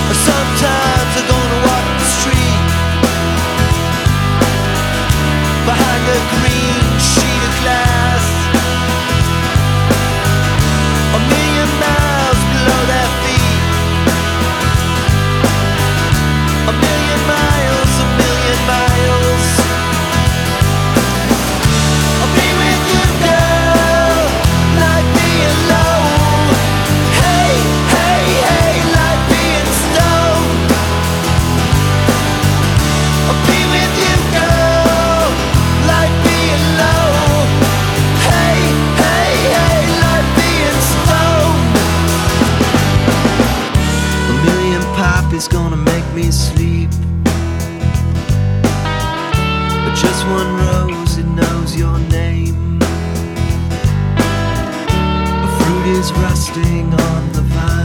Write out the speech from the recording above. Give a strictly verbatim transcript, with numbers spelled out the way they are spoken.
Sometimes I'm gonna walk the street behind a green sheet of glass, a million miles below their feet, a million miles, a million miles. I'll be with you, girl, like being low. Hey, hey, hey, like being stoned. I'll be with you, girl, like being low. Hey, hey, hey, like being stoned. A million pop is gonna make me sleep, but just one rose, it knows your name. A fruit is rusting on the vine.